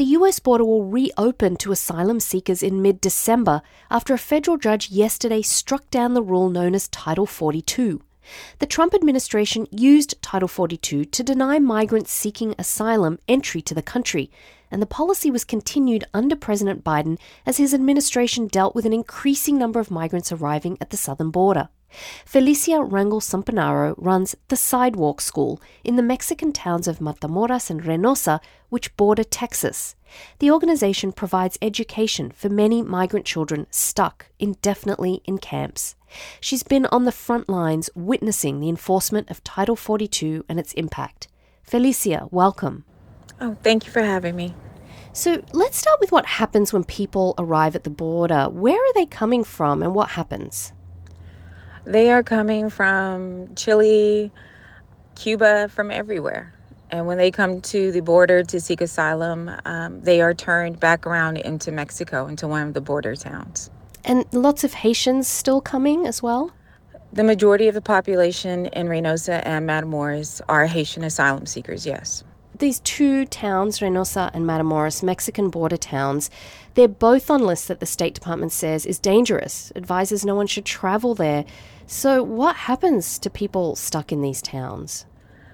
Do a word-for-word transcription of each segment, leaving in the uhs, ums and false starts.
The U S border will reopen to asylum seekers in mid-December after a federal judge yesterday struck down the rule known as Title forty-two. The Trump administration used Title forty-two to deny migrants seeking asylum entry to the country, and the policy was continued under President Biden as his administration dealt with an increasing number of migrants arriving at the southern border. Felicia Rangel Sampanaro runs the Sidewalk School in the Mexican towns of Matamoros and Reynosa, which border Texas. The organization provides education for many migrant children stuck indefinitely in camps. She's been on the front lines witnessing the enforcement of Title forty-two and its impact. Felicia, welcome. Oh, thank you for having me. So let's start with what happens when people arrive at the border. Where are they coming from and what happens? They are coming from Chile, Cuba, from everywhere. And when they come to the border to seek asylum, um, they are turned back around into Mexico, into one of the border towns. And lots of Haitians still coming as well? The majority of the population in Reynosa and Matamoros are Haitian asylum seekers, yes. These two towns, Reynosa and Matamoros, Mexican border towns, they're both on lists that the State Department says is dangerous, advises no one should travel there. So what happens to people stuck in these towns?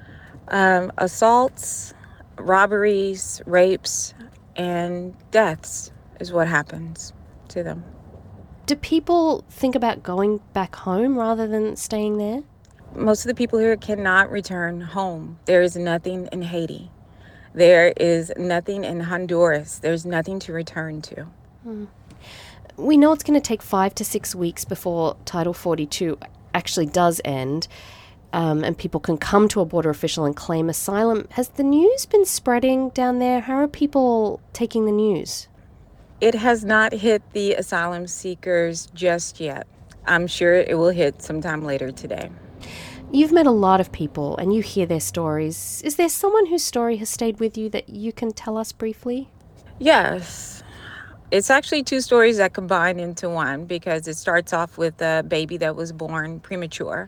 Um, assaults, robberies, rapes, and deaths is what happens to them. Do people think about going back home rather than staying there? Most of the people here cannot return home. There is nothing in Haiti. There is nothing in Honduras. There's nothing to return to. Hmm. We know it's going to take five to six weeks before Title forty-two actually does end, um, and people can come to a border official and claim asylum. Has the news been spreading down there? How are people taking the news? It has not hit the asylum seekers just yet. I'm sure it will hit sometime later today. You've met a lot of people and you hear their stories. Is there someone whose story has stayed with you that you can tell us briefly? Yes. It's actually two stories that combine into one because it starts off with a baby that was born premature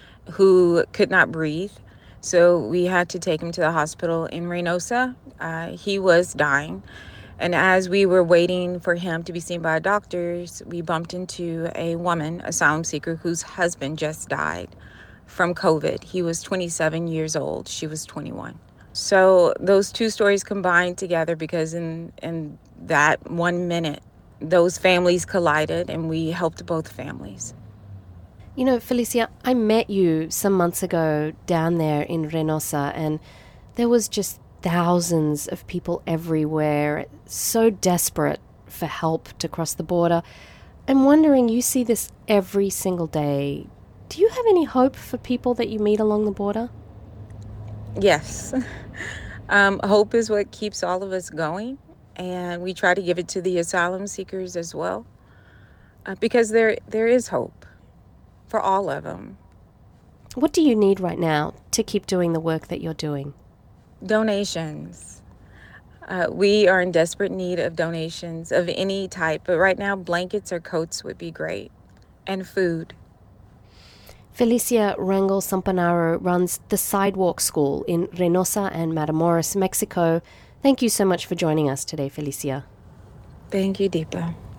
who could not breathe. So we had to take him to the hospital in Reynosa. Uh, he was dying. And as we were waiting for him to be seen by doctors, we bumped into a woman, asylum seeker, whose husband just died from COVID. He was twenty-seven years old. She was twenty-one. So those two stories combined together because in, in that one minute, those families collided and we helped both families. You know, Felicia, I met you some months ago down there in Reynosa, and there was just thousands of people everywhere, so desperate for help to cross the border. I'm wondering, you see this every single day. Do you have any hope for people that you meet along the border? Yes. Um, hope is what keeps all of us going, and we try to give it to the asylum seekers as well, uh, because there there is hope for all of them. What do you need right now to keep doing the work that you're doing? Donations. Uh, we are in desperate need of donations of any type, but right now blankets or coats would be great, and food. Felicia Rangel Sampanaro runs the Sidewalk School in Reynosa and Matamoros, Mexico. Thank you so much for joining us today, Felicia. Thank you, Deepa.